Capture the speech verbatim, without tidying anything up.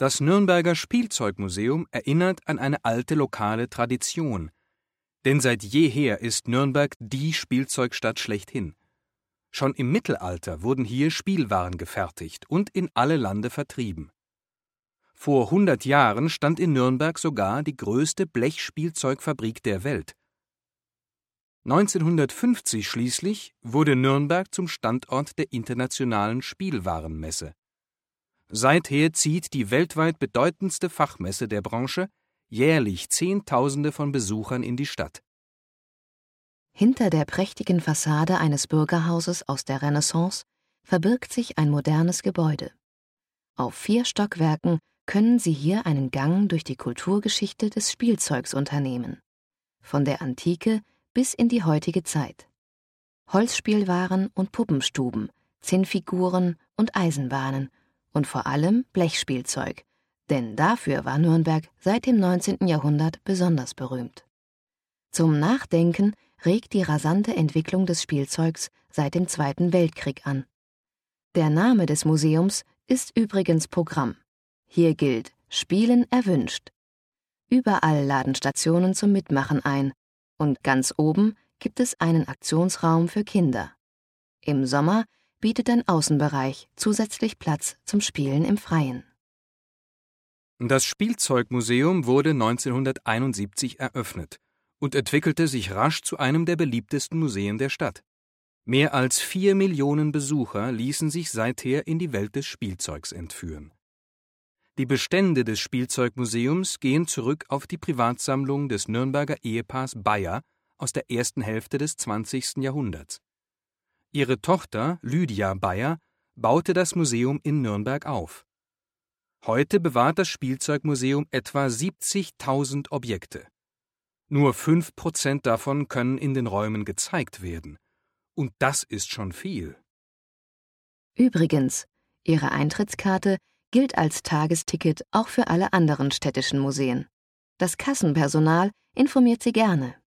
Das Nürnberger Spielzeugmuseum erinnert an eine alte lokale Tradition, denn seit jeher ist Nürnberg die Spielzeugstadt schlechthin. Schon im Mittelalter wurden hier Spielwaren gefertigt und in alle Lande vertrieben. Vor hundert Jahren stand in Nürnberg sogar die größte Blechspielzeugfabrik der Welt. neunzehnhundertfünfzig schließlich wurde Nürnberg zum Standort der Internationalen Spielwarenmesse. Seither zieht die weltweit bedeutendste Fachmesse der Branche jährlich Zehntausende von Besuchern in die Stadt. Hinter der prächtigen Fassade eines Bürgerhauses aus der Renaissance verbirgt sich ein modernes Gebäude. Auf vier Stockwerken können Sie hier einen Gang durch die Kulturgeschichte des Spielzeugs unternehmen. Von der Antike bis in die heutige Zeit. Holzspielwaren und Puppenstuben, Zinnfiguren und Eisenbahnen und vor allem Blechspielzeug, denn dafür war Nürnberg seit dem neunzehnten Jahrhundert besonders berühmt. Zum Nachdenken regt die rasante Entwicklung des Spielzeugs seit dem Zweiten Weltkrieg an. Der Name des Museums ist übrigens Programm. Hier gilt Spielen erwünscht. Überall laden Stationen zum Mitmachen ein und ganz oben gibt es einen Aktionsraum für Kinder. Im Sommer bietet ein Außenbereich zusätzlich Platz zum Spielen im Freien. Das Spielzeugmuseum wurde neunzehnhunderteinundsiebzig eröffnet und entwickelte sich rasch zu einem der beliebtesten Museen der Stadt. Mehr als vier Millionen Besucher ließen sich seither in die Welt des Spielzeugs entführen. Die Bestände des Spielzeugmuseums gehen zurück auf die Privatsammlung des Nürnberger Ehepaars Bayer aus der ersten Hälfte des zwanzigsten Jahrhunderts. Ihre Tochter Lydia Bayer baute das Museum in Nürnberg auf. Heute bewahrt das Spielzeugmuseum etwa siebzigtausend Objekte. Nur fünf Prozent davon können in den Räumen gezeigt werden. Und das ist schon viel. Übrigens, Ihre Eintrittskarte gilt als Tagesticket auch für alle anderen städtischen Museen. Das Kassenpersonal informiert Sie gerne.